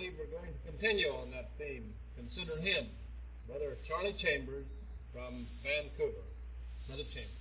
believe we're going to continue on that theme. Consider him. Brother Charlie Chambers from Vancouver. Brother Chambers.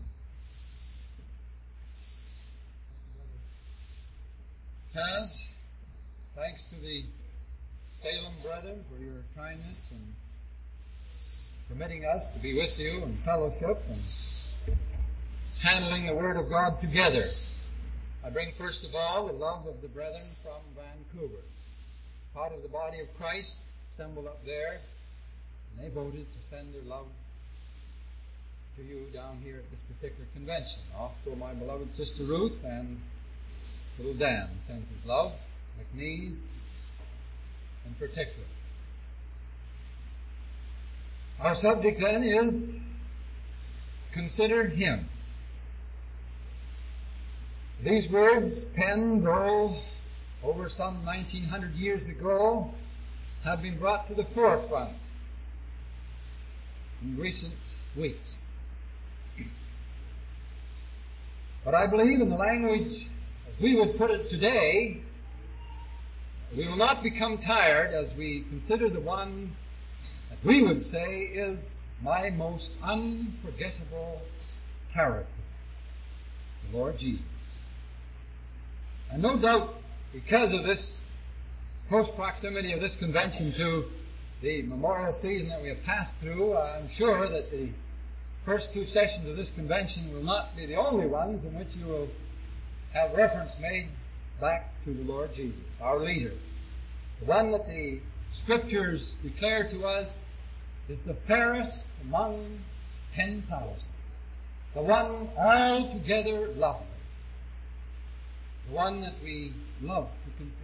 Has, thanks to the Salem brethren for your kindness and permitting us to be with you in fellowship and handling the Word of God together. I bring first of all the love of the brethren from Vancouver, part of the body of Christ assembled up there, and they voted to send their love to you down here at this particular convention. Also my beloved sister Ruth and little Dan sends his love, McNeese in particular. Our subject then is consider him. These words, penned over some 1900 years ago, have been brought to the forefront in recent weeks. But I believe in the language, as we would put it today, we will not become tired as we consider the one that we would say is my most unforgettable character, the Lord Jesus. And no doubt, because of this close proximity of this convention to the memorial season that we have passed through, I'm sure that the first two sessions of this convention will not be the only ones in which you will have reference made back to the Lord Jesus, our leader. The one that the Scriptures declare to us is the fairest among 10,000. The one altogether lovely. The one that we love to consider.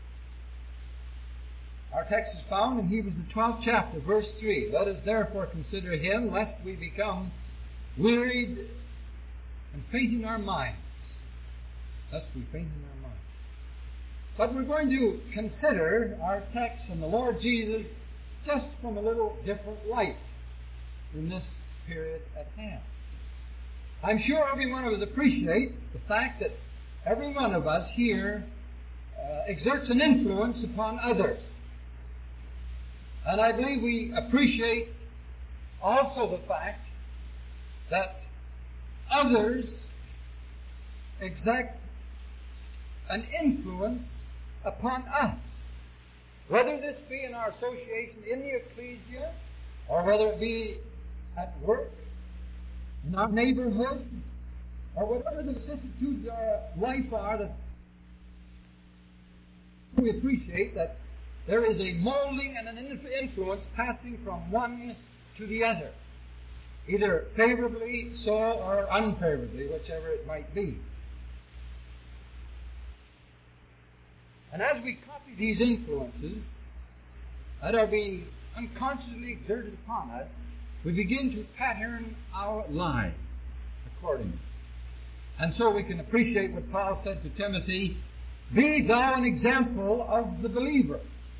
Our text is found in Hebrews the 12th chapter, verse 3. Let us therefore consider him, lest we become wearied and faint in our minds. Lest we faint in our minds. But we're going to consider our text from the Lord Jesus just from a little different light in this period at hand. I'm sure every one of us appreciate the fact that every one of us here exerts an influence upon others. And I believe we appreciate also the fact that others exact an influence upon us. Whether this be in our association in the ecclesia, or whether it be at work, in our neighborhood, or whatever the vicissitudes of life are, that we appreciate that there is a molding and an influence passing from one to the other, either favorably so or unfavorably, whichever it might be. And as we copy these influences that are being unconsciously exerted upon us, we begin to pattern our lives accordingly. And so we can appreciate what Paul said to Timothy, be thou an example of the believer.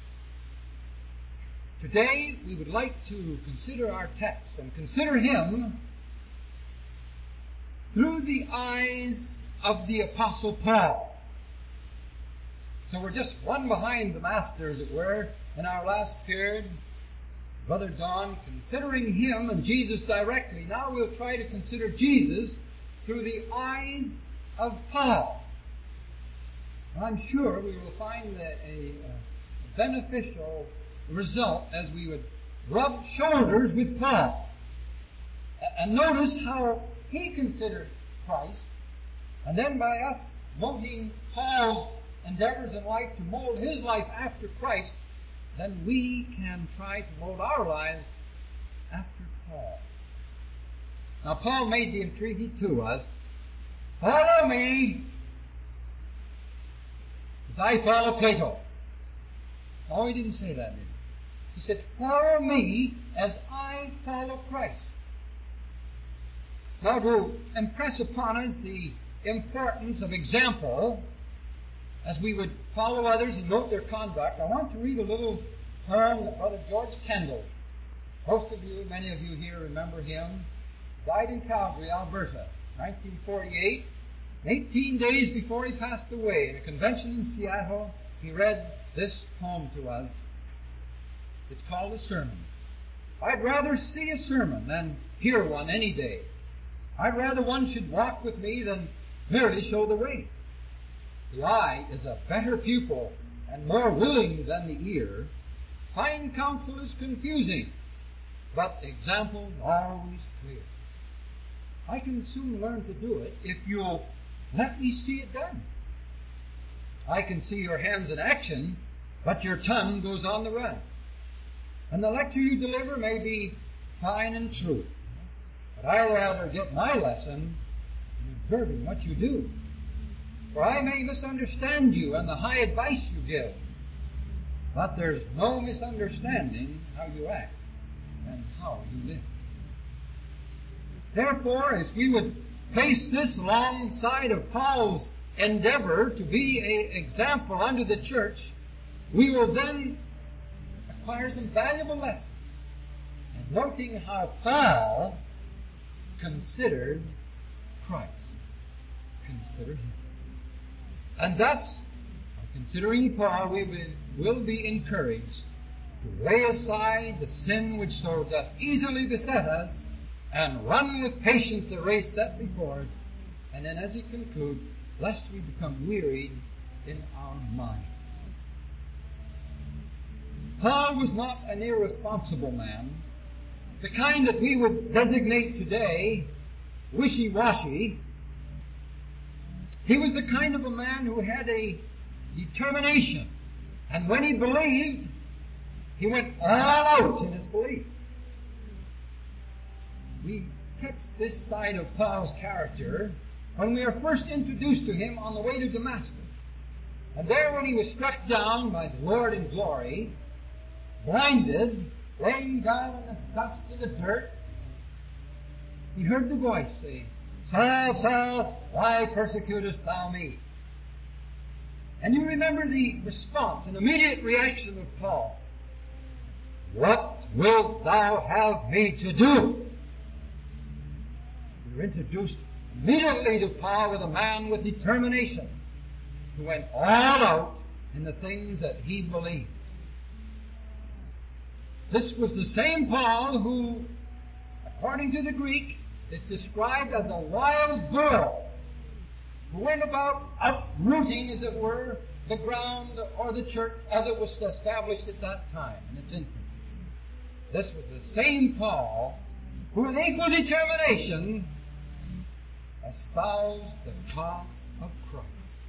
Today we would like to consider our text and consider him through the eyes of the Apostle Paul. So we're just one behind the master, as it were, in our last period. Brother Don, considering him and Jesus directly. Now we'll try to consider Jesus through the eyes of Paul. I'm sure we will find a beneficial result as we would rub shoulders with Paul. And notice how he considered Christ, and then by us noting Paul's endeavors in life to mold his life after Christ, then we can try to mold our lives after Paul. Now Paul made the entreaty to us, follow me as I follow Plato. No, he didn't say that, did he? He said, follow me as I follow Christ. Now to impress upon us the importance of example, as we would follow others and note their conduct, I want to read a little poem that Brother George Kendall, most of you, many of you here remember him, died in Calgary, Alberta, 1948, 18 days before he passed away in a convention in Seattle. he read this poem to us. It's called a sermon. I'd rather see a sermon than hear one any day. I'd rather one should walk with me than merely show the way. The eye is a better pupil and more willing than the ear. Fine counsel is confusing, but example always clear. I can soon learn to do it if you'll let me see it done. I can see your hands in action, but your tongue goes on the run. And the lecture you deliver may be fine and true, but I'd rather get my lesson in observing what you do. For I may misunderstand you and the high advice you give, but there's no misunderstanding how you act and how you live. Therefore, if we would place this alongside of Paul's endeavor to be an example unto the church, we will then acquire some valuable lessons in noting how Paul considered Christ. Consider him. And thus, by considering Paul, we will be encouraged to lay aside the sin which so doth easily beset us, and run with patience the race set before us. And then as he concludes, lest we become wearied in our minds. Paul was not an irresponsible man, the kind that we would designate today wishy-washy. He was the kind of a man who had a determination. And when he believed, he went all out in his belief. We catch this side of Paul's character when we are first introduced to him on the way to Damascus. And there when he was struck down by the Lord in glory, blinded, laying down in the dust and the dirt, he heard the voice say, Saul, Saul, why persecutest thou me? And you remember the response, an immediate reaction of Paul. What wilt thou have me to do? We were introduced immediately to Paul with a man with determination who went all out in the things that he believed. This was the same Paul who, according to the Greek, is described as a wild bull who went about uprooting, as it were, the ground or the church as it was established at that time in its infancy. This was the same Paul who, with equal determination, espoused the cause of Christ.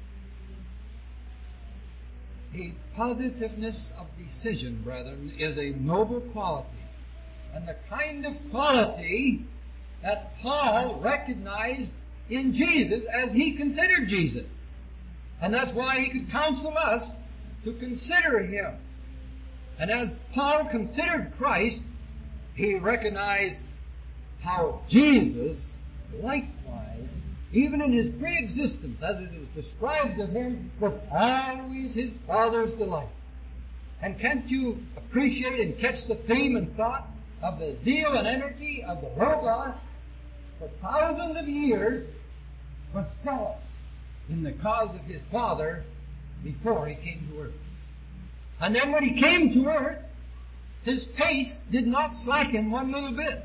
A positiveness of decision, brethren, is a noble quality, and the kind of quality that Paul recognized in Jesus as he considered Jesus. And that's why he could counsel us to consider him. And as Paul considered Christ, he recognized how Jesus, likewise, even in his pre-existence, as it is described of him, was always his Father's delight. And can't you appreciate and catch the theme and thought of the zeal and energy of the Logos for thousands of years was zealous in the cause of his Father before he came to earth. And then when he came to earth, his pace did not slacken one little bit.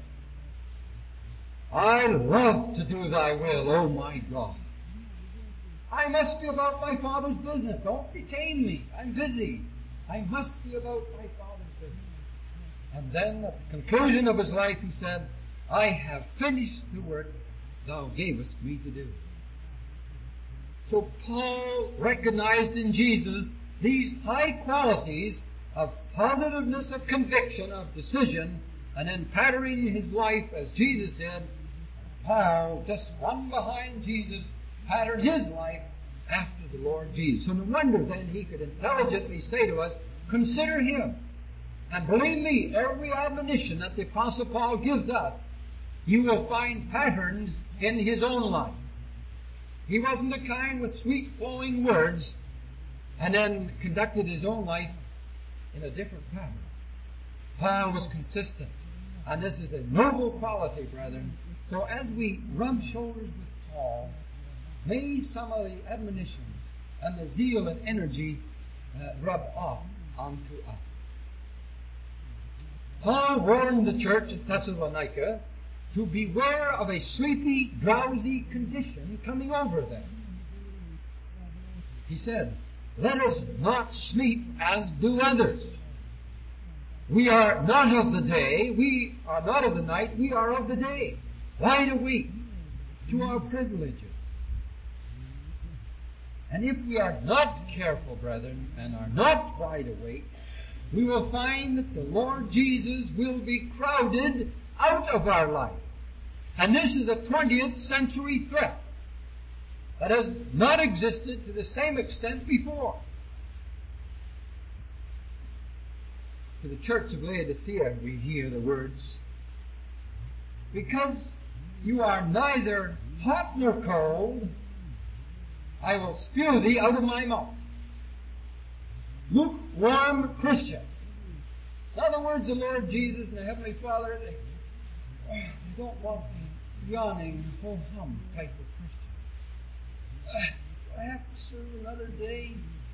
I love to do thy will, O my God. I must be about my Father's business. Don't detain me. I'm busy. I must be about my Father's business. And then at the conclusion of his life he said, I have finished the work thou gavest me to do. So Paul recognized in Jesus these high qualities of positiveness of conviction, of decision, and then patterning his life as Jesus did. Paul, just one behind Jesus, patterned his life after the Lord Jesus. So no wonder then he could intelligently say to us, consider him. And believe me, every admonition that the Apostle Paul gives us, you will find patterned in his own life. He wasn't the kind with sweet flowing words and then conducted his own life in a different pattern. Paul was consistent. And this is a noble quality, brethren. So as we rub shoulders with Paul, may some of the admonitions and the zeal and energy rub off onto us. Paul warned the church at Thessalonica to beware of a sleepy, drowsy condition coming over them. He said, "Let us not sleep as do others. We are not of the day, we are not of the night, we are of the day, wide awake to our privileges." And if we are not careful, brethren, and are not wide awake, we will find that the Lord Jesus will be crowded out of our life. And this is a 20th century threat that has not existed to the same extent before. To the church of Laodicea we hear the words, "Because you are neither hot nor cold, I will spew thee out of my mouth." Lukewarm Christians. In other words, the Lord Jesus and the Heavenly Father, they don't want the yawning, ho-hum type of Christian. I have to serve another day.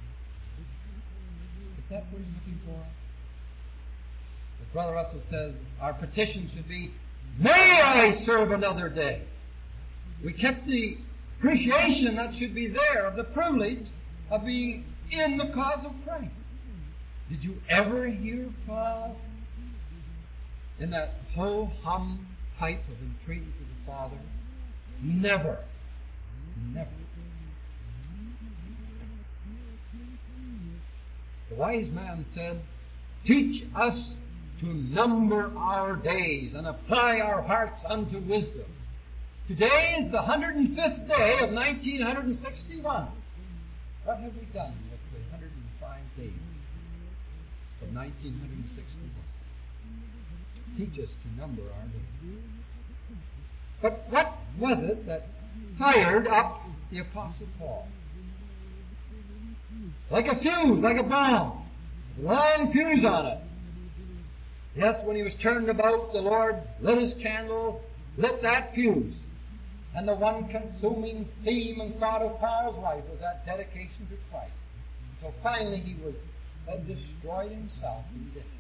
Is that what he's looking for? As Brother Russell says, our petition should be, "May I serve another day." We catch the appreciation that should be there of the privilege of being in the cause of Christ. Did you ever hear Paul in that ho-hum type of entreaty to the Father? Never. Never. The wise man said, "Teach us to number our days and apply our hearts unto wisdom." Today is the 105th day of 1961. What have we done with the 105 days of 1961? Teach us to number our days. But what was it that fired up the Apostle Paul? Like a fuse, like a bomb. A long fuse on it. Yes, when he was turned about, the Lord lit his candle, lit that fuse. And the one consuming theme and thought of Paul's life was that dedication to Christ. Until finally he had destroyed himself in death.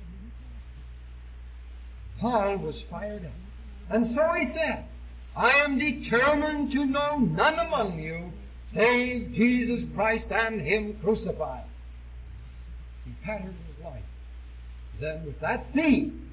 Paul was fired up. And so he said, "I am determined to know none among you save Jesus Christ and Him crucified." He patterned his life then with that theme.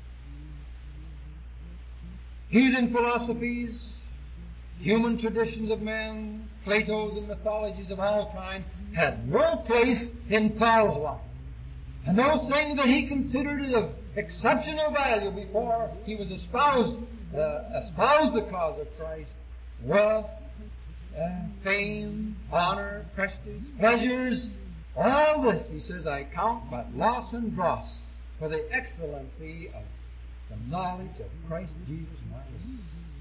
Heathen philosophies, human traditions of men, Plato's and mythologies of all time had no place in Paul's life. And those things that he considered of exceptional value before he was espoused the cause of Christ, wealth, fame, honor, prestige, pleasures, all this, he says, "I count but loss and dross for the excellency of the knowledge of Christ Jesus my Lord."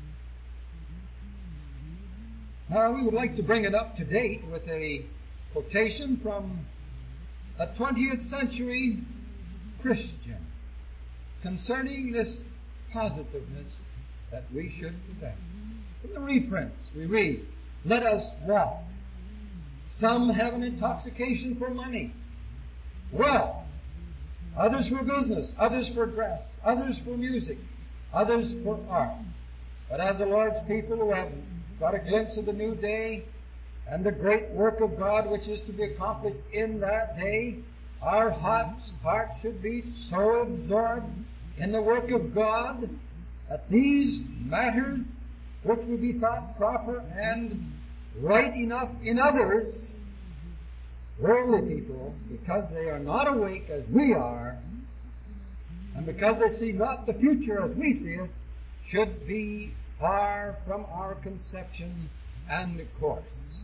Now, we would like to bring it up to date with a quotation from a 20th century Christian concerning this positiveness that we should possess. In the reprints, we read, "Let us walk. Some have an intoxication for money, wealth, others for business, others for dress, others for music, others for art. But as the Lord's people who have got a glimpse of the new day and the great work of God which is to be accomplished in that day, our hearts should be so absorbed in the work of God that these matters which would be thought proper and right enough in others, worldly people, because they are not awake as we are, and because they see not the future as we see it, should be far from our conception and course.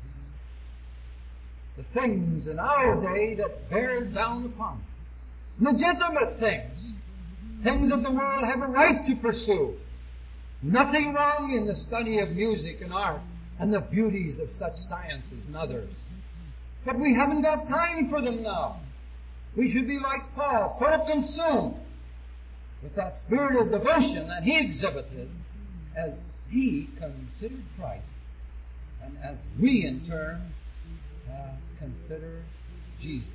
The things in our day that bear down upon us, legitimate things, things that the world have a right to pursue. Nothing wrong in the study of music and art and the beauties of such sciences and others. But we haven't got time for them now. We should be like Paul, so consumed with that spirit of devotion that he exhibited as he considered Christ, and as we in turn consider Jesus.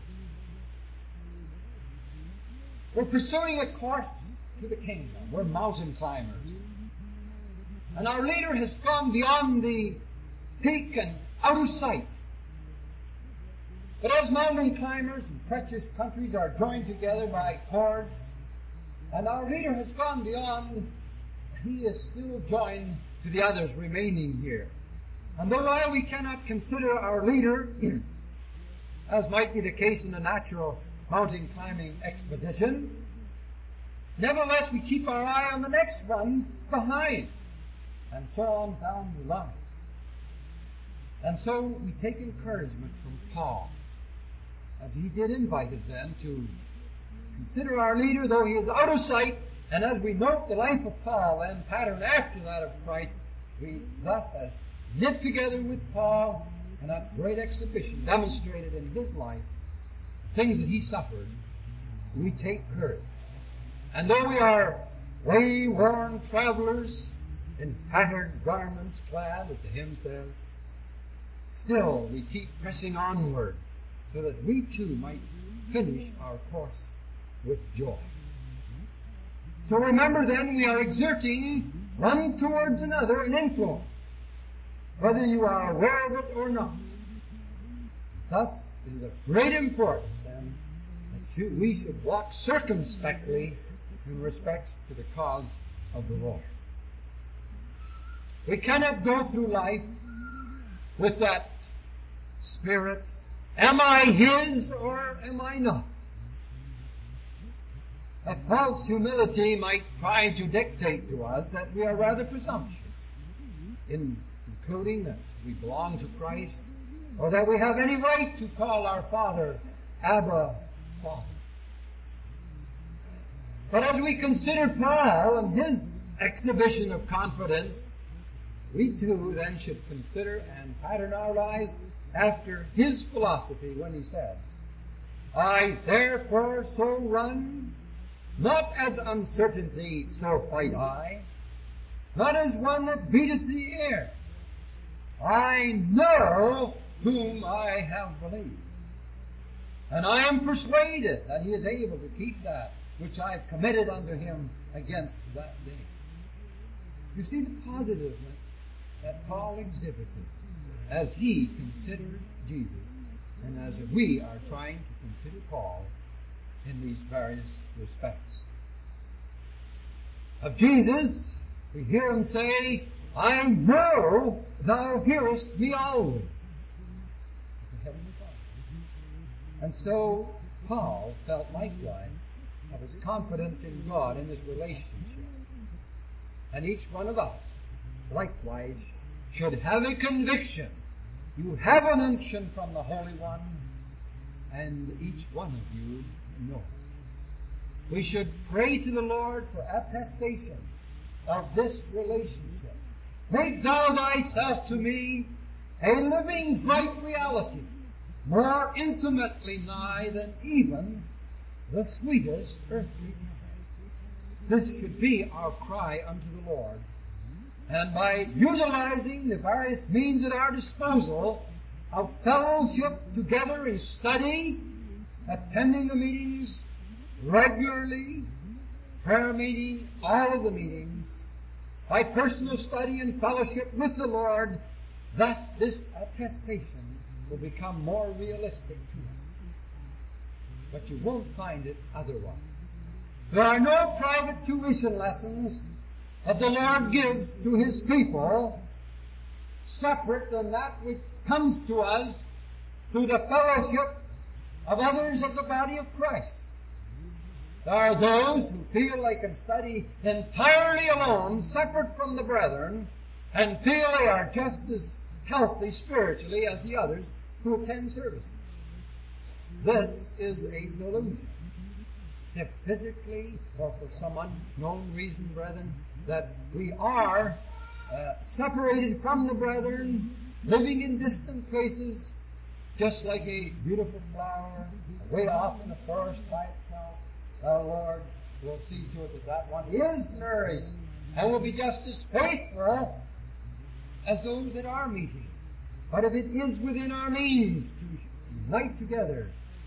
We're pursuing a course to the kingdom. We're mountain climbers. And our leader has gone beyond the peak and out of sight. But as mountain climbers and treacherous countries are joined together by cords, and our leader has gone beyond, he is still joined to the others remaining here. And though while we cannot consider our leader, as might be the case in a natural mountain climbing expedition, nevertheless we keep our eye on the next one behind, and so on down the line. And so we take encouragement from Paul, as he did invite us then to consider our leader, though he is out of sight. And as we note the life of Paul, then patterned after that of Christ, we thus, as knit together with Paul and that great exhibition demonstrated in his life, things that he suffered, we take courage. And though we are way-worn travelers in tattered garments clad, as the hymn says, still we keep pressing onward so that we too might finish our course with joy. So remember then, we are exerting one towards another an influence, whether you are aware of it or not. Thus, it is of great importance then that we should walk circumspectly in respect to the cause of the Lord. We cannot go through life with that spirit, am I His or am I not? A false humility might try to dictate to us that we are rather presumptuous, in concluding that we belong to Christ, or that we have any right to call our Father Abba, Father. But as we consider Paul and his exhibition of confidence, we too then should consider and pattern our lives after his philosophy when he said, I therefore so run, not as uncertainty, so fight I, not as one that beateth the air. I know whom I have believed, and I am persuaded that he is able to keep that which I have committed unto him against that day. You see the positiveness that Paul exhibited as he considered Jesus, and as we are trying to consider Paul in these various respects. Of Jesus, we hear him say, I know thou hearest me always. The Heavenly Father. And so Paul felt likewise of his confidence in God in his relationship. And each one of us likewise should have a conviction. You have an unction from the Holy One, and each one of you know. We should pray to the Lord for attestation of this relationship. Make thou thyself to me a living, bright reality, more intimately nigh than even the sweetest earthly tie. This should be our cry unto the Lord. And by utilizing the various means at our disposal of fellowship together in study, attending the meetings regularly, prayer meeting, all of the meetings, by personal study and fellowship with the Lord, thus this attestation will become more realistic to us. But you won't find it otherwise. There are no private tuition lessons that the Lord gives to His people separate than that which comes to us through the fellowship of others of the body of Christ. There are those who feel they can study entirely alone, separate from the brethren, and feel they are just as healthy spiritually as the others who attend services. This is a delusion. If physically, or for some unknown reason, brethren, that we are separated from the brethren, living in distant places, just like a beautiful flower, way off in the forest by itself, the Lord will see to it that that one is nourished and will be just as faithful as those that are meeting. But if it is within our means to unite together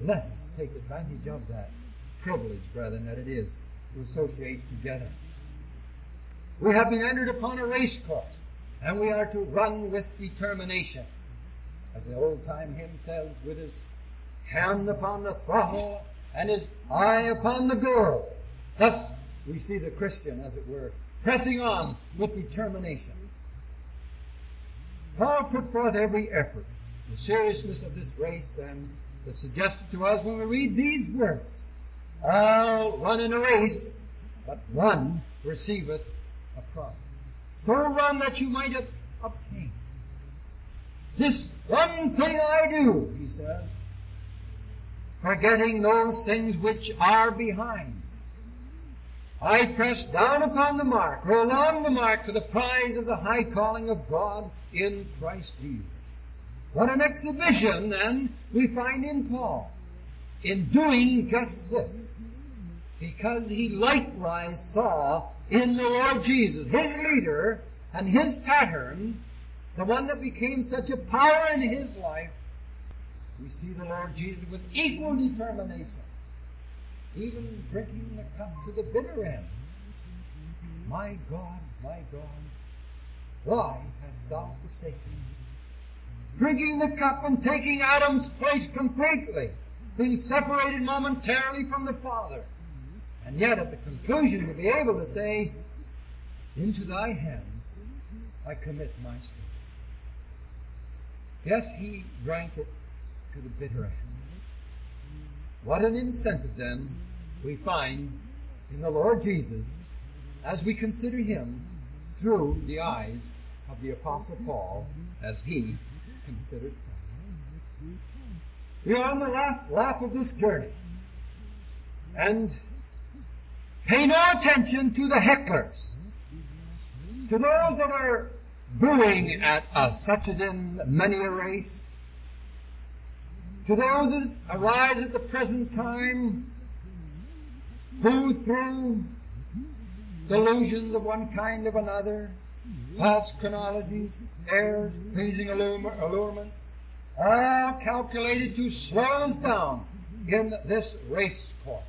Let us take advantage of that privilege, brethren, that it is to associate together. We have been entered upon a race course, and we are to run with determination. As the old-time hymn says, with his hand upon the throttle and his eye upon the goal. Thus we see the Christian, as it were, pressing on with determination. Paul put forth every effort. The seriousness of this race, then, is suggested to us when we read these words. I'll run in a race, but one receiveth a prize. So run that you might obtain. This one thing I do, he says, forgetting those things which are behind. I press down upon the mark, or along the mark, for the prize of the high calling of God in Christ Jesus. What an exhibition, then, we find in Paul in doing just this. Because he likewise saw in the Lord Jesus, his leader and his pattern, the one that became such a power in his life. We see the Lord Jesus with equal determination, even drinking the cup to the bitter end. My God, why hast thou forsaken me? Drinking the cup and taking Adam's place completely, being separated momentarily from the Father. And yet at the conclusion to be able to say, into thy hands I commit my spirit. Yes, he drank it to the bitter end. What an incentive, then, we find in the Lord Jesus as we consider him through the eyes of the Apostle Paul as he considered Christ. We are on the last lap of this journey. And pay no attention to the hecklers, to those that are booing at us, such as in many a race, to those that arise at the present time, who through delusions of one kind of another, false chronologies, errors, pleasing allurements, all calculated to slow us down in this race course.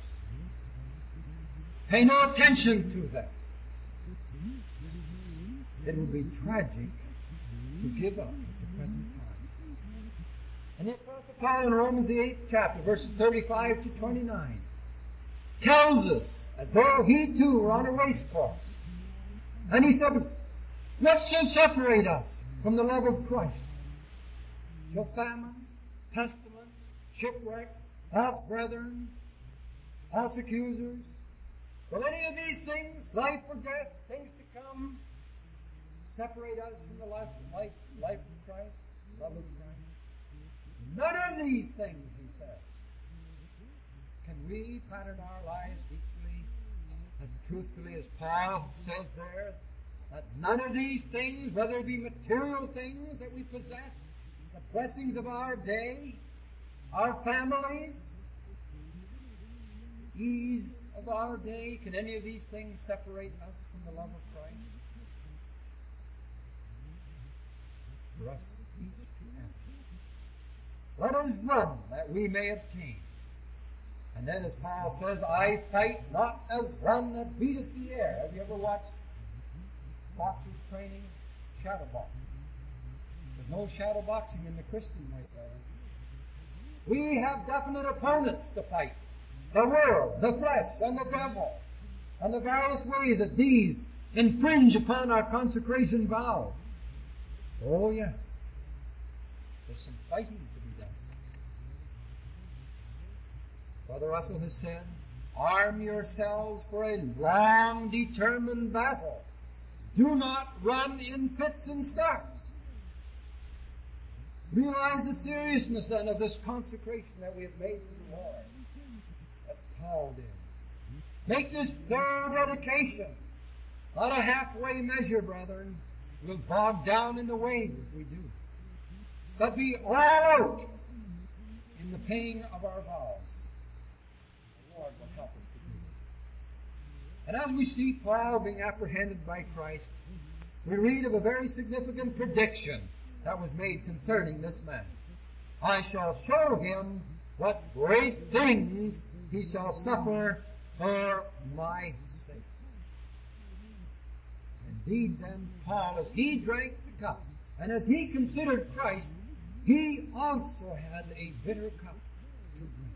Pay no attention to them. It would be tragic to give up at the present time. And the Apostle Paul in Romans the 8th chapter, verses 35 to 29, tells us as though he too were on a race course. And he said, what shall separate us from the love of Christ? Shall famine, pestilence, shipwreck, false brethren, false accusers? Will any of these things, life or death, things to come, separate us from the life of Christ, love of Christ? None of these things, he says. Can we pattern our lives equally, as truthfully as Paul says there, that none of these things, whether it be material things that we possess, the blessings of our day, our families, ease of our day, can any of these things separate us from the love of Christ? For us each to answer. Let us run that we may obtain. And then as Paul says, I fight not as one that beateth the air. Have you ever watched boxers training shadow boxing? There's no shadow boxing in the Christian way, brother. We have definite opponents to fight. The world, the flesh, and the devil, and the various ways that these infringe upon our consecration vows. Oh yes, there's some fighting to be done. Brother Russell has said, arm yourselves for a long determined battle. Do not run in fits and starts. Realize the seriousness then of this consecration that we have made to the Lord, as Paul did. Make this thorough dedication, not a halfway measure, brethren. We'll bog down in the waves if we do. But be all out in the paying of our vows. The Lord will help us to do it. And as we see Paul being apprehended by Christ, we read of a very significant prediction that was made concerning this man. I shall show him what great things he shall suffer for my sake. Indeed, then, Paul, as he drank the cup, and as he considered Christ, he also had a bitter cup to drink.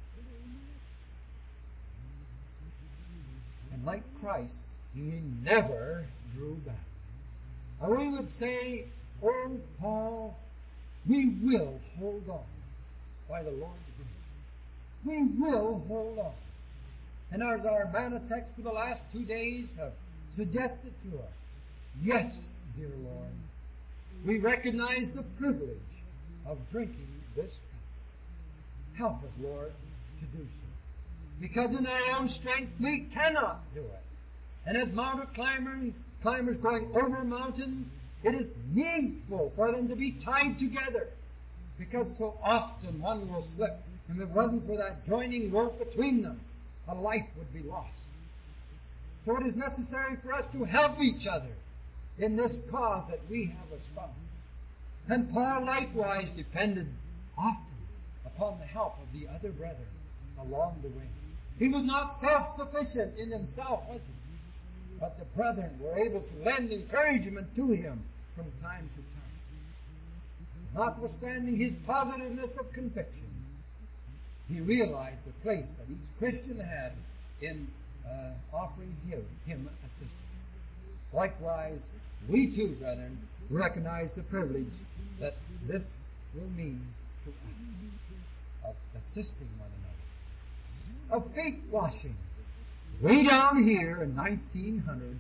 And like Christ, he never drew back. And we would say, oh, Paul, we will hold on by the Lord's grace. We will hold on. And as our manna text for the last 2 days have suggested to us, yes, dear Lord, we recognize the privilege of drinking this cup. Help us, Lord, to do so. Because in our own strength we cannot do it. And as mountain climbers going over mountains, it is needful for them to be tied together. Because so often one will slip, and if it wasn't for that joining rope between them, a life would be lost. So it is necessary for us to help each other in this cause that we have espoused. And Paul likewise depended often upon the help of the other brethren along the way. He was not self-sufficient in himself, was he? But the brethren were able to lend encouragement to him from time to time. Notwithstanding his positiveness of conviction, he realized the place that each Christian had in offering him assistance. Likewise, we too, brethren, recognize the privilege that this will mean to us of assisting one another, of feet washing, way down here in 1961.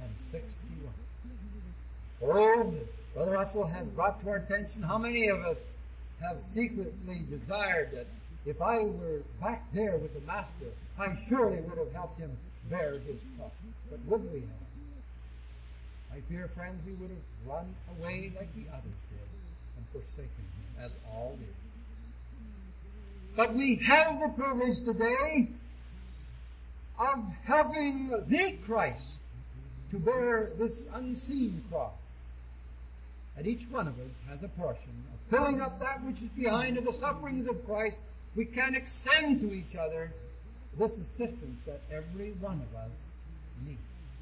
Oh, as Brother Russell has brought to our attention, how many of us have secretly desired that if I were back there with the Master, I surely would have helped him bear his cross. But would we have? I fear, friends, we would have run away like the others did and forsaken him, as all did. But we have the privilege today of helping the Christ to bear this unseen cross. And each one of us has a portion of filling up that which is behind of the sufferings of Christ. We can extend to each other this assistance that every one of us needs.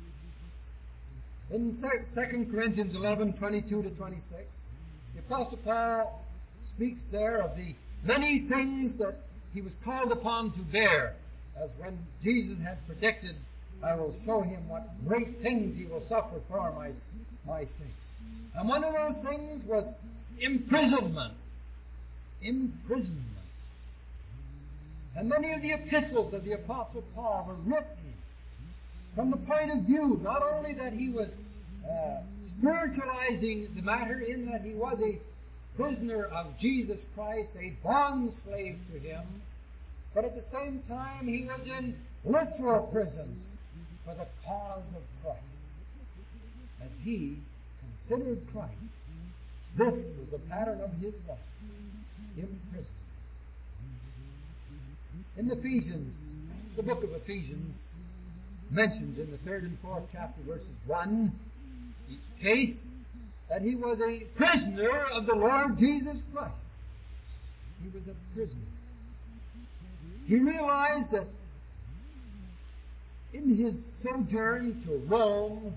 In 2 Corinthians 11:22 to 26, the Apostle Paul speaks there of the many things that he was called upon to bear, as when Jesus had predicted, I will show him what great things he will suffer for my sake. And one of those things was imprisonment. Imprisonment. And many of the epistles of the Apostle Paul were written from the point of view, not only that he was spiritualizing the matter in that he was a prisoner of Jesus Christ, a bond slave to him, but at the same time he was in literal prisons for the cause of Christ. As he considered Christ, this was the pattern of his life, imprisonment. In Ephesians, the book of Ephesians mentions in the 3rd and 4th chapter, verses 1, each case, that he was a prisoner of the Lord Jesus Christ. He was a prisoner. He realized that in his sojourn to Rome,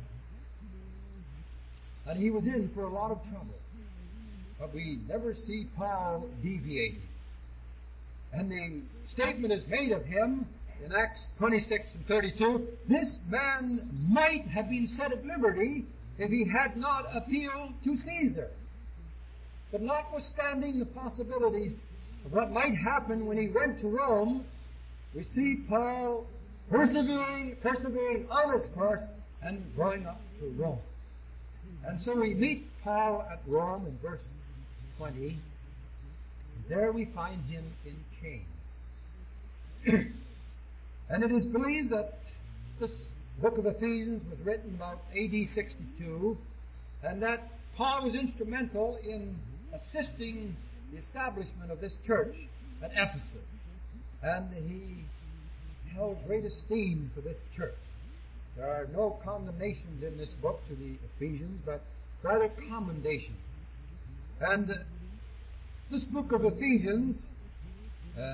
that he was in for a lot of trouble. But we never see Paul deviating. And the statement is made of him in Acts 26 and 32, this man might have been set at liberty if he had not appealed to Caesar. But notwithstanding the possibilities of what might happen when he went to Rome, we see Paul persevering on his course and going up to Rome. And so we meet Paul at Rome in verse 20. There we find him in chains. And it is believed that this book of Ephesians was written about AD 62, and that Paul was instrumental in assisting the establishment of this church at Ephesus. And he held great esteem for this church. There are no condemnations in this book to the Ephesians, but rather commendations. And this book of Ephesians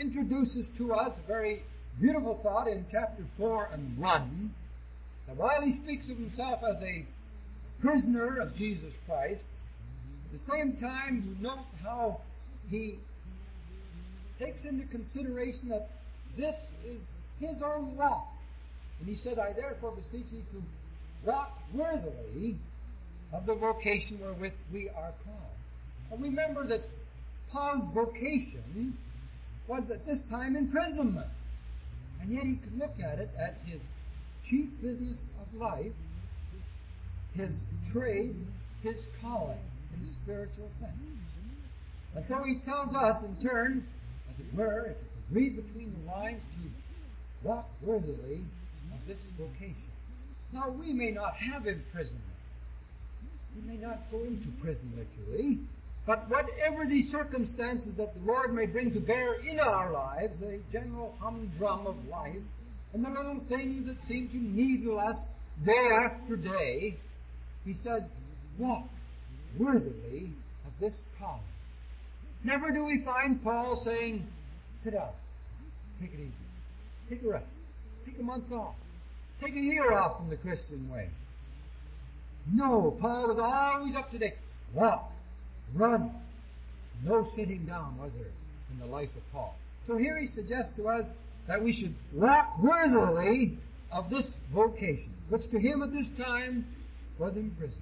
introduces to us a very beautiful thought in chapter 4 and 1, that while he speaks of himself as a prisoner of Jesus Christ, at the same time you note how he takes into consideration that this is his own walk. And he said, I therefore beseech you to walk worthily of the vocation wherewith we are called. And remember that Paul's vocation was at this time imprisonment. And yet he could look at it as his chief business of life, his trade, his calling in the spiritual sense. And so he tells us in turn, as it were, if you could read between the lines, to walk worthily of this vocation. Now we may not have imprisonment. We may not go into prison literally, but whatever the circumstances that the Lord may bring to bear in our lives, the general humdrum of life, and the little things that seem to needle us day after day, he said, walk worthily of this calling. Never do we find Paul saying, sit down, take it easy, take a rest, take a month off, take a year off from the Christian way. No, Paul was always up to date. Walk, run. No sitting down, was there, in the life of Paul. So here he suggests to us that we should walk worthily of this vocation, which to him at this time was imprisonment.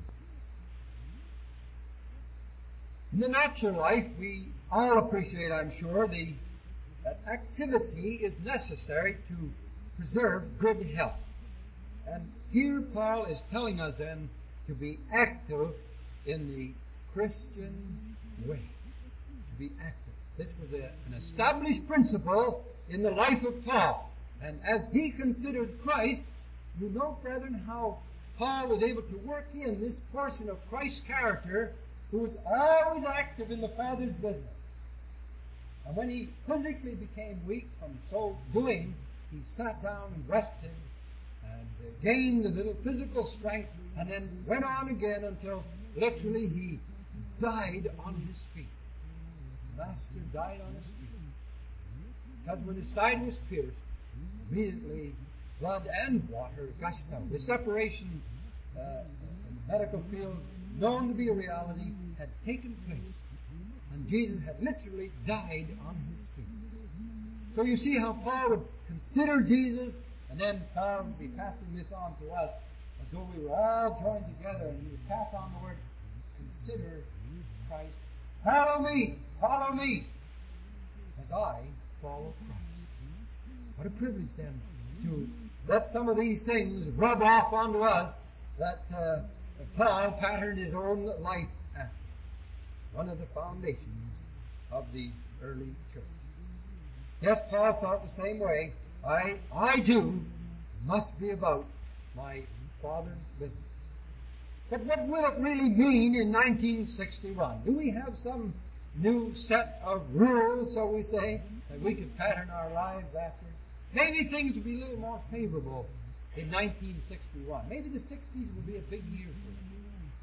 In the natural life, we all appreciate, I'm sure, that activity is necessary to preserve good health. And here Paul is telling us then to be active in the Christian way. To be active. This was an established principle in the life of Paul. And as he considered Christ, you know, brethren, how Paul was able to work in this portion of Christ's character, who was always active in the Father's business. And when he physically became weak from so doing, he sat down and rested and gained a little physical strength and then went on again until literally he died on his feet. The Master died on his feet. Because when his side was pierced, immediately blood and water gushed out. The separation in the medical field, known to be a reality, had taken place. And Jesus had literally died on his feet. So you see how Paul would consider Jesus, and then Paul would be passing this on to us as though we were all joined together, and he would pass on the word, consider Christ. Follow me, as I follow Christ. What a privilege then to let some of these things rub off onto us that Paul patterned his own life after. One of the foundations of the early church. Yes, Paul felt the same way. I too must be about my Father's business. But what will it really mean in 1961? Do we have some new set of rules, so we say, that we could pattern our lives after? Maybe things will be a little more favorable in 1961. Maybe the 60s will be a big year for us.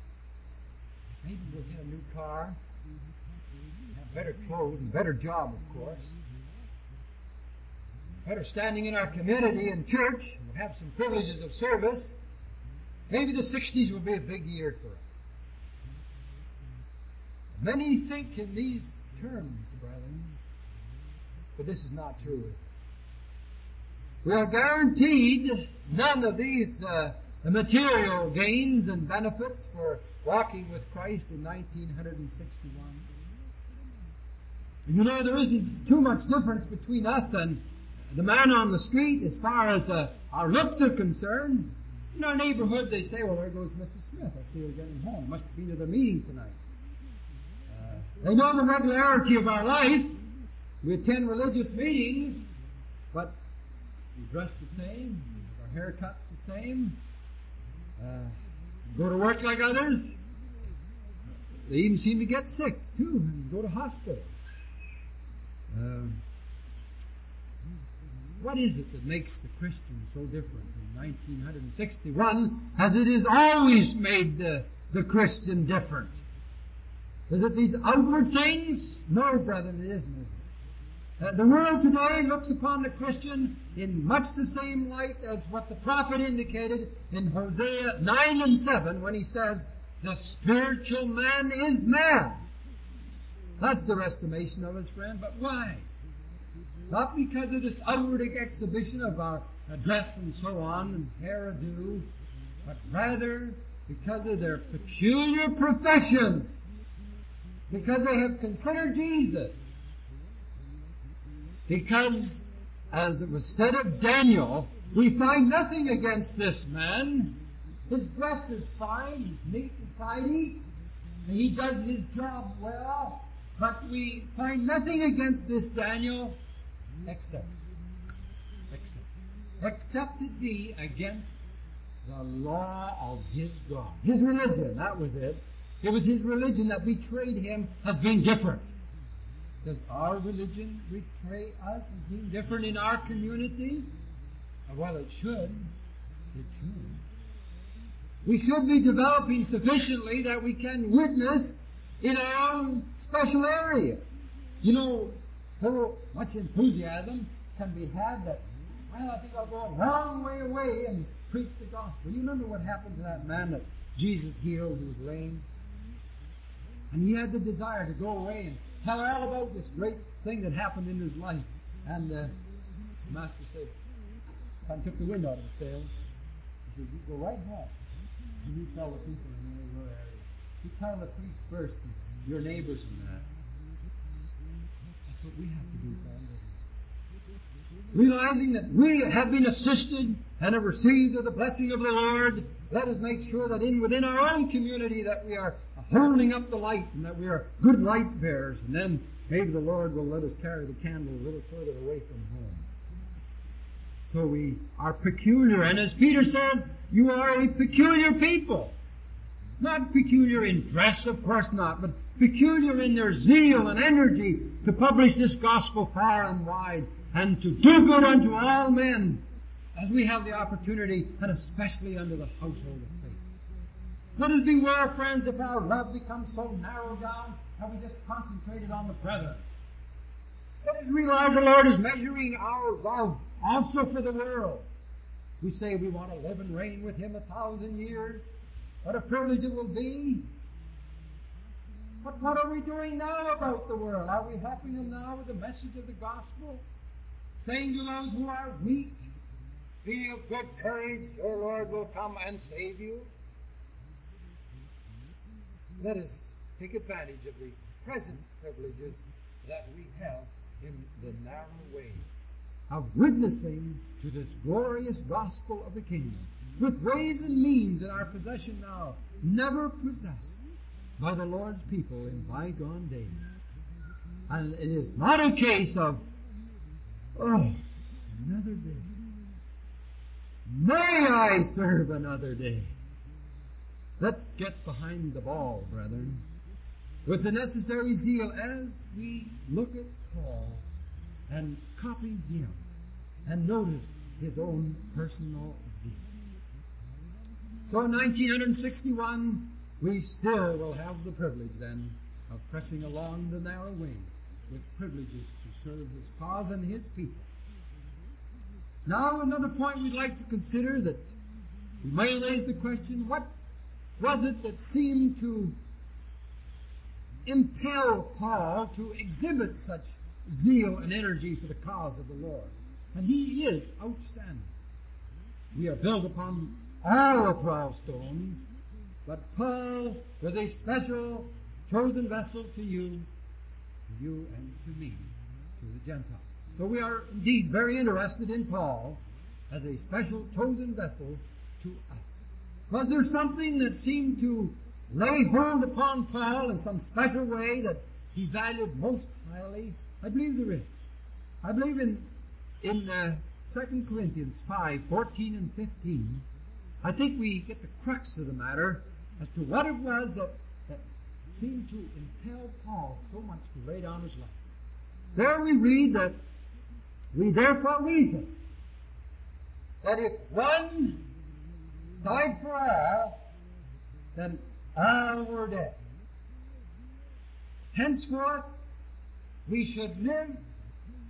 Maybe we'll get a new car, have better clothes, and better job, of course. Better standing in our community and church. We'll have some privileges of service. Maybe the 60s will be a big year for us. Many think in these terms, brethren, but this is not true. We are guaranteed none of these material gains and benefits for walking with Christ in 1961. You know, there isn't too much difference between us and the man on the street as far as our looks are concerned. In our neighborhood, they say, well, there goes Mrs. Smith. I see her getting home. Must have been at a meeting tonight. They know the regularity of our life. We attend religious meetings, but we dress the same, our haircut's the same, go to work like others. They even seem to get sick, too, and go to hospitals. What is it that makes the Christian so different in 1961 as it has always made the Christian different? Is it these outward things? No, brethren, it isn't. The world today looks upon the Christian in much the same light as what the prophet indicated in Hosea 9:7 when he says, the spiritual man is man. That's their estimation of us, friend. But why? Not because of this outward exhibition of our dress and so on and hairdo, but rather because of their peculiar professions. Because they have considered Jesus. Because, as it was said of Daniel, we find nothing against this man. His dress is fine, he's neat and tidy, and he does his job well. But we find nothing against this Daniel except it be against the law of his God. His religion, that was it. It was his religion that betrayed him as being different. Does our religion betray us as being different in our community? Well, it should. It should. We should be developing sufficiently that we can witness in our own special area. You know, so much enthusiasm can be had that, well, I think I'll go a long way away and preach the gospel. You remember what happened to that man that Jesus healed who was lame? And he had the desire to go away and tell her all about this great thing that happened in his life. And the master said, kind of took the wind out of the sails. He said, you go right home and you tell the people in your area. You tell the priest first and your neighbors and that. That's what we have to do, friends. Realizing that we have been assisted and have received of the blessing of the Lord, let us make sure that within our own community that we are holding up the light and that we are good light bearers, and then maybe the Lord will let us carry the candle a little further away from home. So we are peculiar, and as Peter says, you are a peculiar people. Not peculiar in dress, of course not, but peculiar in their zeal and energy to publish this gospel far and wide, and to do good unto all men, as we have the opportunity, and especially unto the household of faith. Let us beware, friends, if our love becomes so narrowed down that we just concentrated on the brethren. Let us realize the Lord is measuring our love also for the world. We say we want to live and reign with Him 1,000 years. What a privilege it will be. But what are we doing now about the world? Are we helping them now with the message of the gospel? Saying to those who are weak, be of good courage, your Lord will come and save you. Let us take advantage of the present privileges that we have in the narrow way of witnessing to this glorious gospel of the kingdom with ways and means in our possession now, never possessed by the Lord's people in bygone days. And it is not a case of, oh, another day. May I serve another day. Let's get behind the ball, brethren, with the necessary zeal as we look at Paul and copy him and notice his own personal zeal. So in 1961, we still will have the privilege then of pressing along the narrow way with privileges to serve His cause and His people. Now another point we'd like to consider, that we may raise the question, what was it that seemed to impel Paul to exhibit such zeal and energy for the cause of the Lord? And he is outstanding. We are built upon all the 12 stones, but Paul was a special chosen vessel to you and to me, to the Gentiles. So we are indeed very interested in Paul as a special chosen vessel to us. Was there something that seemed to lay hold upon Paul in some special way that he valued most highly? I believe there is. I believe in 2 Corinthians 5:14 and 15, I think we get the crux of the matter as to what it was that seemed to impel Paul so much to lay down his life. There we read that we therefore reason that if one died for all, then all were dead. Henceforth we should live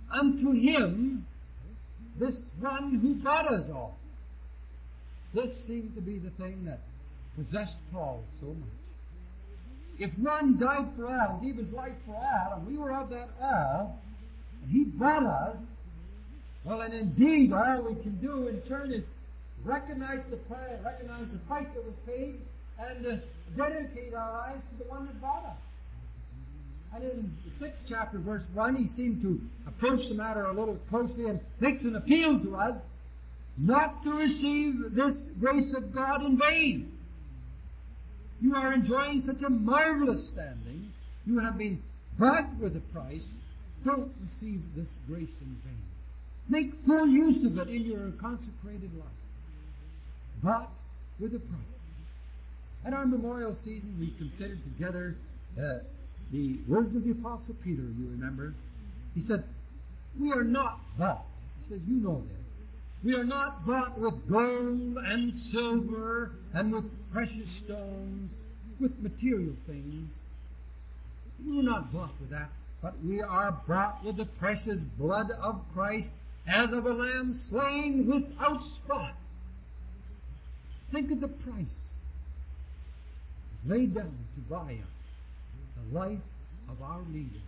unto him, this one who bought us all. This seemed to be the thing that possessed Paul so much. If one died for all, gave his life for all, and we were of that all, and he bought us, well, and indeed all we can do in turn is recognize the price that was paid, and dedicate our lives to the one that bought us. And in the 6th chapter, verse 1, he seemed to approach the matter a little closely and makes an appeal to us not to receive this grace of God in vain. You are enjoying such a marvelous standing. You have been bought with a price. Don't receive this grace in vain. Make full use of it in your consecrated life. Bought with a price. At our memorial season, we considered together the words of the Apostle Peter, you remember. He said, we are not bought. He says, you know this. We are not bought with gold and silver and with precious stones, with material things. We were not bought with that, but we are bought with the precious blood of Christ as of a lamb slain without spot. Think of the price laid down to buy us the life of our leader.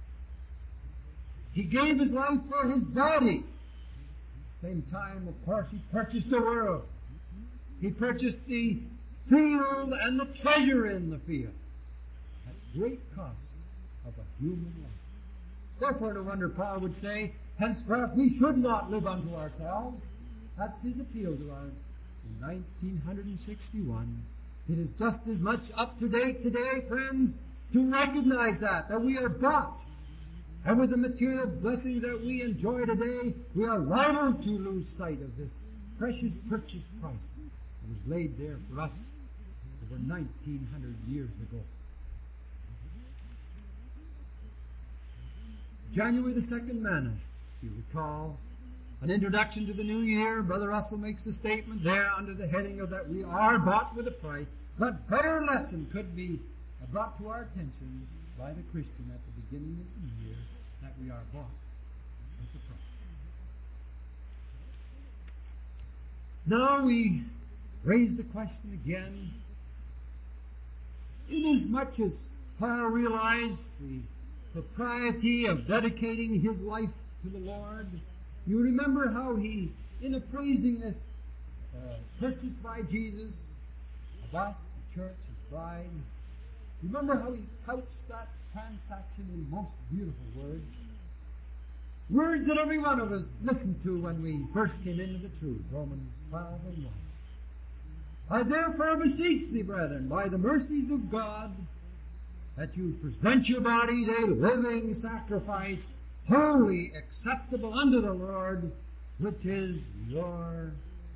He gave his life for his body. At the same time, of course, he purchased the world. He purchased the field and the treasure in the field at great cost of a human life. Therefore, no wonder Paul would say, henceforth we should not live unto ourselves. That's his appeal to us in 1961. It is just as much up to date today, friends, to recognize that we are bought. And with the material blessings that we enjoy today, we are liable to lose sight of this precious purchase price that was laid there for us over 1900 years ago. January the 2nd manna, if you recall, an introduction to the new year. Brother Russell makes a statement there under the heading of that we are bought with a price. But better lesson could be brought to our attention by the Christian at the beginning of the year, that we are bought with a price. Now we raise the question again. Inasmuch as Paul realized the propriety of dedicating his life to the Lord, you remember how he, in appraising this purchase by Jesus of us, the church, his bride, remember how he couched that transaction in most beautiful words. Words that every one of us listened to when we first came into the truth. Romans 12 and 1. I therefore beseech thee, brethren, by the mercies of God, that you present your bodies a living sacrifice, holy, acceptable unto the Lord, which is your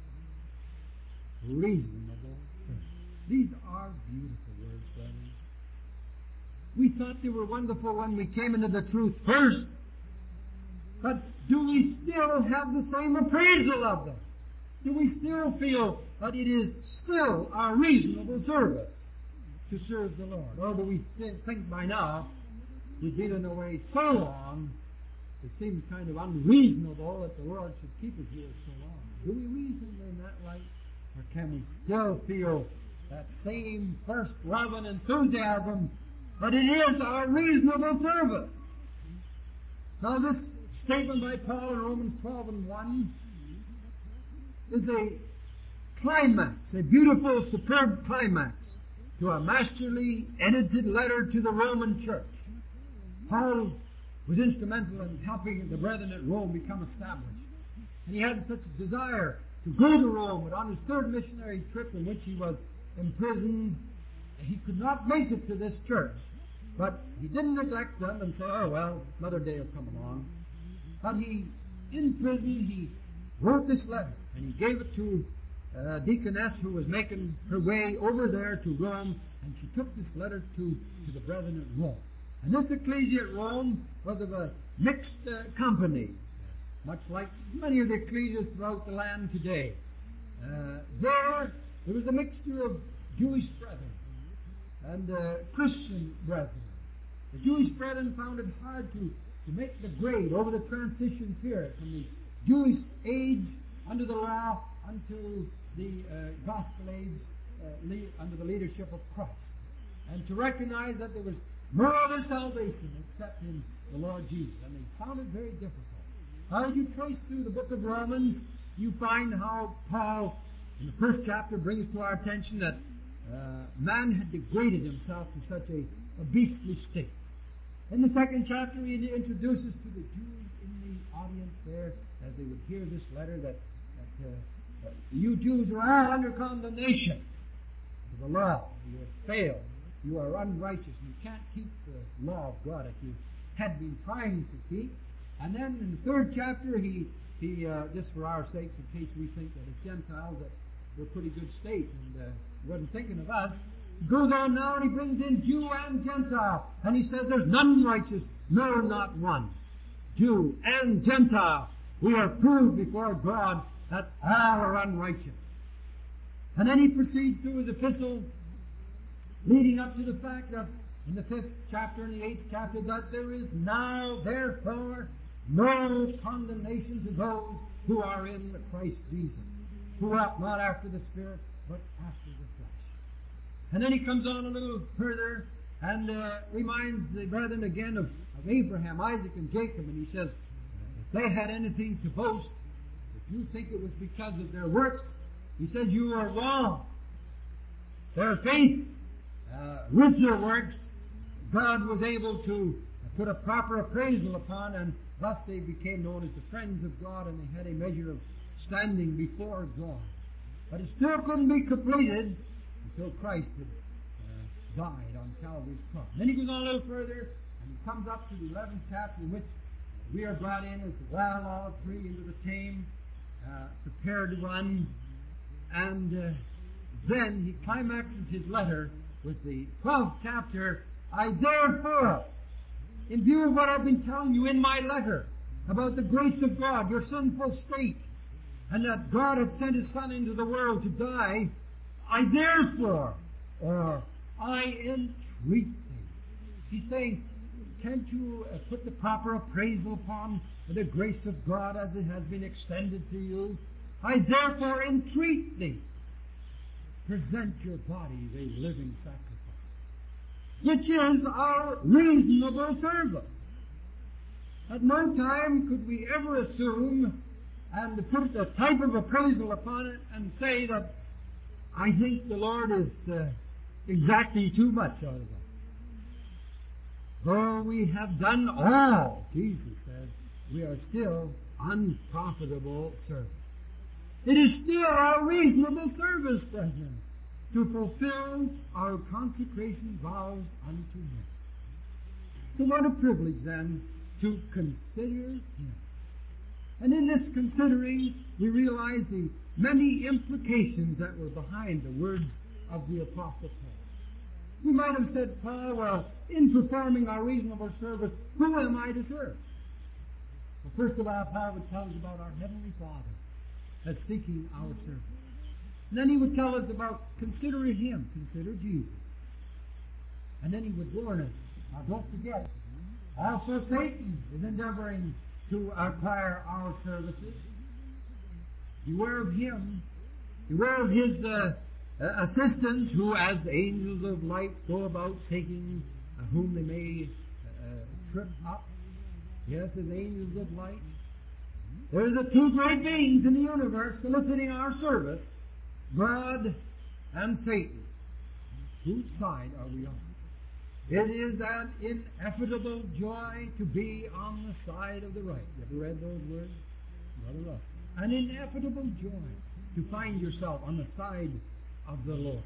reasonable service. These are beautiful words, brethren. We thought they were wonderful when we came into the truth first, but do we still have the same appraisal of them? Do we still feel that it is still our reasonable service to serve the Lord? Or do we think by now we've been in a way so long, it seems kind of unreasonable that the Lord should keep us here so long? Do we reason in that light? Or can we still feel that same first love and enthusiasm, but it is our reasonable service? Now this statement by Paul in Romans 12 and 1 is a climax, a beautiful, superb climax to a masterly edited letter to the Roman church. Paul was instrumental in helping the brethren at Rome become established. And he had such a desire to go to Rome, but on his third missionary trip in which he was imprisoned, he could not make it to this church. But he didn't neglect them and say, oh well, another day will come along. But he, in prison, he wrote this letter, and he gave it to a deaconess who was making her way over there to Rome, and she took this letter to the brethren at Rome. And this ecclesia at Rome was of a mixed company, much like many of the ecclesias throughout the land today. There was a mixture of Jewish brethren and Christian brethren. The Jewish brethren found it hard to to make the grade over the transition period from the Jewish age under the law unto the gospel age under the leadership of Christ, and to recognize that there was no other salvation except in the Lord Jesus. And they found it very difficult. As you trace through the book of Romans, you find how Paul, in the first chapter, brings to our attention that man had degraded himself to such a beastly state. In the second chapter, he introduces to the Jews in the audience there, as they would hear this letter, that you Jews are all under condemnation to the law. You have failed. You are unrighteous. You can't keep the law of God that you had been trying to keep. And then in the third chapter, he just for our sakes, in case we think that as Gentiles that we're a pretty good state and wasn't thinking of us, he goes on now and he brings in Jew and Gentile. And he says there's none righteous, no, not one. Jew and Gentile, we are proved before God that all are unrighteous. And then he proceeds through his epistle, leading up to the fact that in the 5th chapter and the 8th chapter, that there is now, therefore, no condemnation to those who are in Christ Jesus, who walk not after the Spirit, but after the flesh. And then he comes on a little further and reminds the brethren again of Abraham, Isaac, and Jacob, and he says, if they had anything to boast, if you think it was because of their works, he says you are wrong. Their faith, with their works, God was able to put a proper appraisal upon, and thus they became known as the friends of God, and they had a measure of standing before God. But it still couldn't be completed until Christ had died on Calvary's cross. Then he goes on a little further, and he comes up to the 11th chapter, in which we are brought in as the wild olive tree into the tame, prepared to run, and then he climaxes his letter with the 12th chapter. I therefore, in view of what I've been telling you in my letter about the grace of God, your sinful state, and that God had sent His Son into the world to die, I therefore, or I entreat thee. He's saying, can't you put the proper appraisal upon the grace of God as it has been extended to you? I therefore entreat thee, present your bodies a living sacrifice, which is our reasonable service. At no time could we ever assume and put a type of appraisal upon it and say that I think the Lord is exactly too much out of us. Though we have done all, Jesus said, we are still unprofitable servants. It is still our reasonable service, brethren, to fulfill our consecration vows unto Him. So what a privilege, then, to consider Him. And in this considering, we realize the many implications that were behind the words of the Apostle Paul. We might have said, Paul, well, in performing our reasonable service, who am I to serve? Well, first of all, Paul would tell us about our Heavenly Father as seeking our service. And then he would tell us about considering Him, consider Jesus. And then he would warn us, now don't forget, also Satan is endeavoring to acquire our services. Beware of him. Beware of his assistants who, as angels of light, go about seeking whom they may trip up. Yes, as angels of light. There's the two great beings in the universe soliciting our service, God and Satan. Whose side are we on? It is an ineffable joy to be on the side of the right. You ever read those words? Brother Russell. An ineffable joy to find yourself on the side of the Lord.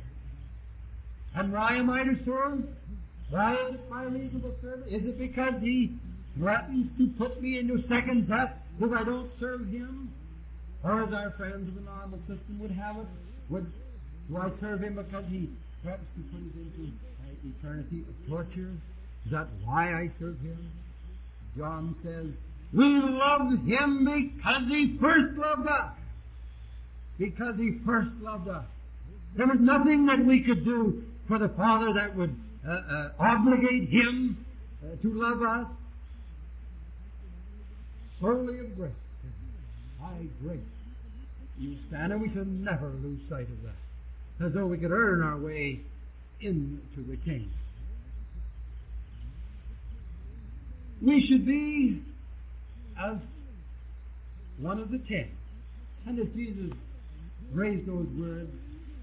And why am I to serve? Why is it my reasonable service? Is it because He threatens to put me into second death if I don't serve Him? Or as our friends of the normal system would have it, do I serve Him because He threatens to put us into eternity of torture? Is that why I serve Him? John says, we love Him because He first loved us. Because He first loved us. There was nothing that we could do for the Father that would obligate Him to love us. solely of grace. By grace you stand, and we should never lose sight of that, as though we could earn our way into the kingdom. We should be as one of the 10. And as Jesus raised those words,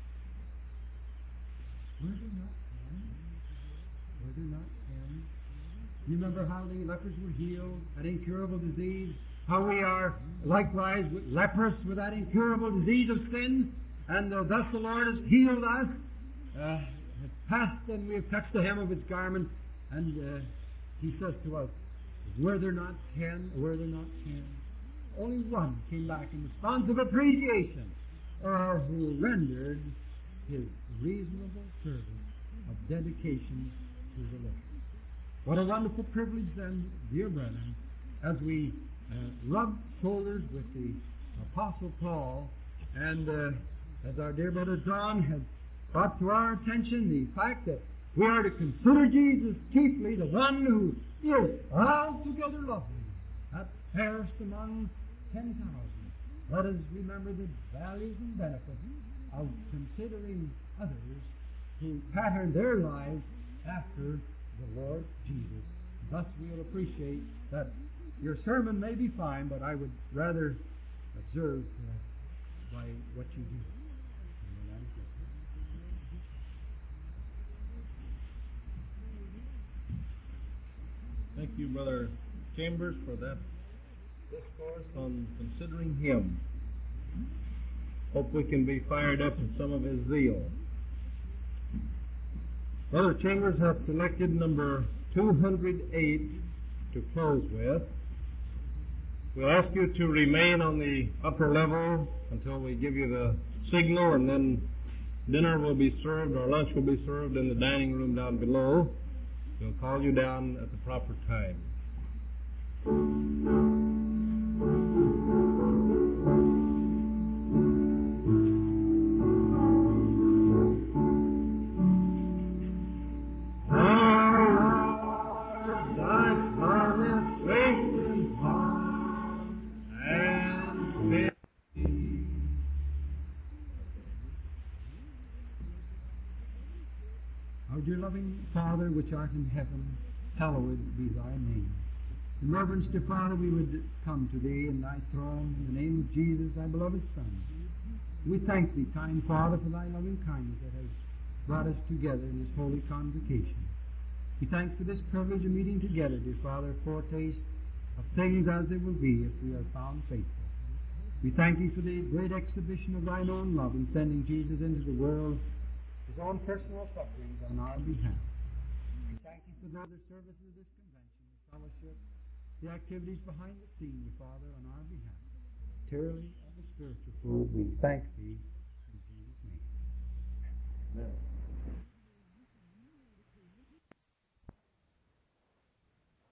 were there not 10? Were there not 10? You remember how the lepers were healed, that incurable disease? How we are likewise leprous with that incurable disease of sin, and thus the Lord has healed us, has passed, and we have touched the hem of His garment, and He says to us, were there not 10? Were there not 10? Only one came back in response of appreciation, who rendered his reasonable service of dedication to the Lord. What a wonderful privilege then, dear brethren, as we rub shoulders with the Apostle Paul, and as our dear brother Don has brought to our attention the fact that we are to consider Jesus chiefly the one who is altogether lovely, that fairest among 10,000. Let us remember the values and benefits of considering others who pattern their lives after the Lord Jesus. Thus we'll appreciate that your sermon may be fine, but I would rather observe by what you do. Thank you, Brother Chambers, for that discourse on considering Him. Hope we can be fired up with some of his zeal. Brother Chambers has selected number 208 to close with. We'll ask you to remain on the upper level until we give you the signal, and then dinner will be served, or lunch will be served in the dining room down below. We'll call you down at the proper time. Father, which art in heaven, hallowed be thy name. In reverence, dear Father, we would come to thee in thy throne in the name of Jesus, thy beloved Son. We thank thee, kind Father, for thy loving kindness that has brought us together in this holy convocation. We thank for this privilege of meeting together, dear Father, a foretaste of things as they will be if we are found faithful. We thank thee for the great exhibition of thine own love in sending Jesus into the world, his own personal sufferings on our behalf. We thank you for the other services of this convention, the fellowship, the activities behind the scene, dear Father, on our behalf. Materially and the spiritual food, we thank thee